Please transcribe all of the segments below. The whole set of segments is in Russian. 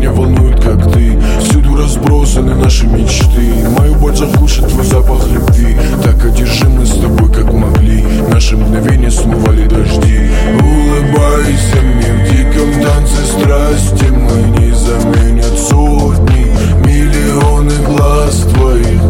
меня волнует, как ты. Всюду разбросаны наши мечты. Мою боль заглушит твой запах любви. Так одержимы с тобой, как могли. Наши мгновения смывали дожди. Улыбайся мне в диком танце страсти. Мы не заменят сотни, миллионы глаз твоих.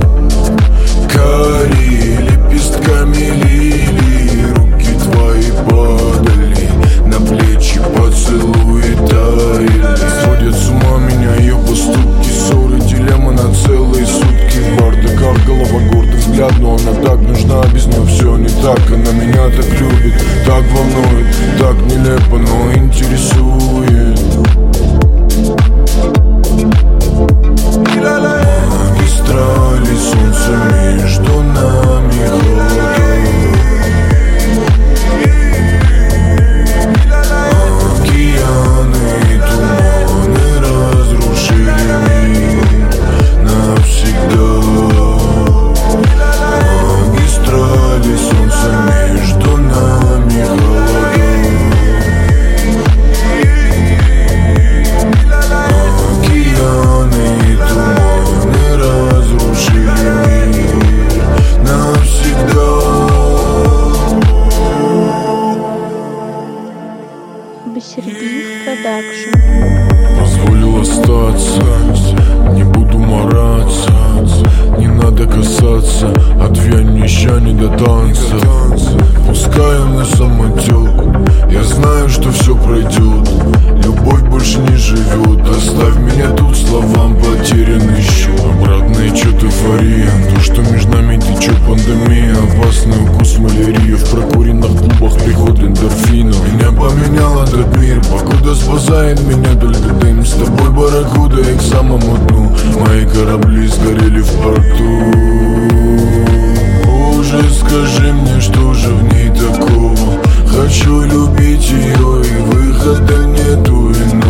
Карие лепестками лилии. Руки твои падали на плечи, поцелуи таяли. Сводят с ума меня ее поступки. Ссоры, дилемма на целые сутки. В бардаках голова, гордый взгляд, но она так нужна. Без нее все не так. Она меня так любит, так волнует, так нелепо, но интересует. Магистрали, солнце между нами, холода. Океаны и туманы разрушили мир навсегда. Магистрали, солнце между нами, холода. Океаны и туманы разрушили мир навсегда. Басербиев Продакшн. Позволил остаться, не буду мараться. Не надо касаться, отвянь еще не до танца. Пускай он на самотек, я знаю, что все пройдет. Любовь больше не живет. Оставь меня тут, словам потерянный счет. Обратный отчет, эйфория. То, что между нами течет пандемия. Опасный укус малярии. В прокуренных клубах приход эндорфина. Меня поменял этот мир. Покуда спасает меня только дым. С тобой барракуда и к самому дну. Мои корабли сгорели в порту. Уже скажи мне, что же в ней такого. Хочу любить ее, и выхода нету иного.